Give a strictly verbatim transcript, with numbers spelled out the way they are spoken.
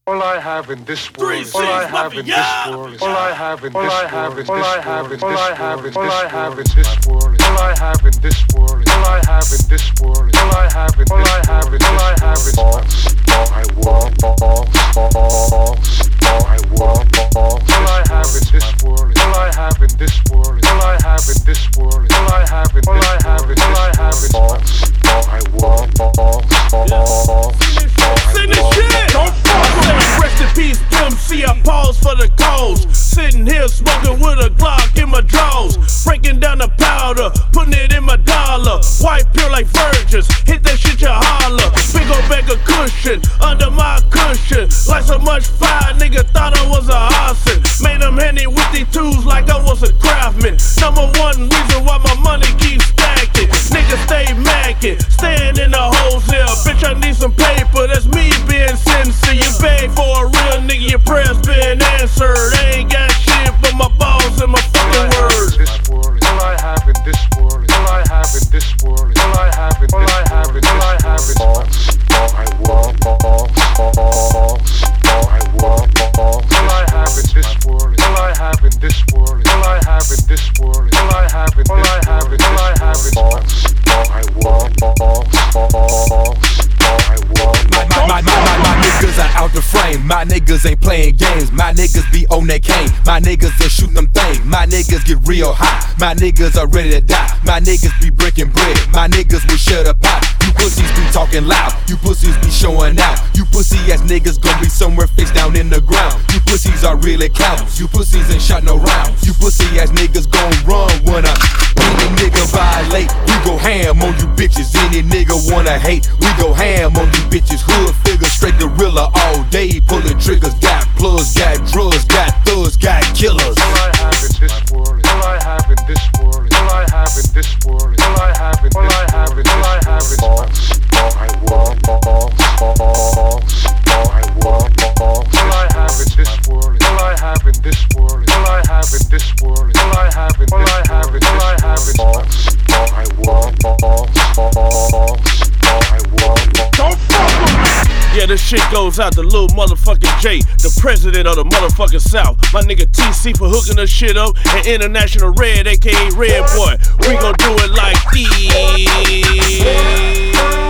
All I have in this world, all I have in this world, all I have in this world, all I have in this world, all I have in this world, all I have in this world, all I have in this world, all I have in this world, all I have in this world, all I have in all I have is balls. All I want, balls, balls. All I want, balls. All I have in this world, all I have in this world, all I have in this world, all I have in all I have is all I have is balls. All I want, balls, balls. Send this shit! Don't fuck. Rest in peace, Pimp C. I pause for the cause. Sitting here smoking with a Glock in my drawers. Breaking down the powder, putting it in my dollar. White pure like virgins, hit that shit you holler. Big ol' bag of cushion, under my cushion. Like so much fire, nigga thought I was a arson. Made them handy with these tools like I was a craftsman. Number one reason why my money keeps stacking. Niggas stay macking, staying in the hoes here. Bitch, I need some paper, that's me being sincere. You pay for a real nigga, your prayers been answered. I ain't got shit but my balls and my fucking words. All I have in this world, all I have in this world, all I have in this world, all I have in all I have is balls. All I want, balls, balls. All I want, balls. All I have in this world, all I have in this world, all I have in this world, all I have in all I have in all I have is balls. All I want, balls, balls. My, my, my, my, my, my niggas are out the frame. My niggas ain't playing games. My niggas be on that cane. My niggas are shooting them things. My niggas get real hot. My niggas are ready to die. My niggas be breaking bread. My niggas will shut up pot. You pussies be talking loud. You pussies be showing out. You pussy ass niggas gon' be somewhere face down in the ground. You pussies are really cowards. You pussies ain't shot no rounds. You pussy ass niggas gon' run when a any nigga violate. We go ham on you bitches. Any nigga wanna hate. We go ham on you bitches. Hood figure, straight gorilla all day. Pulling triggers, got plugs, got drugs, got thugs, got killers. All I have in this world, all I have in this world, all I have in this world, all I have in all I have is all I have is balls. All I want, balls, balls. All I want, balls. All I have in this world, all I have in this world, all I have in this world, all I have in all I have is all I have is balls. All I want, balls, balls. All I want, balls. Don't fuck with me! Yeah, this shit goes out to Lil motherfucking J, the president of the motherfucking South. My nigga T C for hooking the shit up, and International Red, aka Red Boy. We gon' do it like this.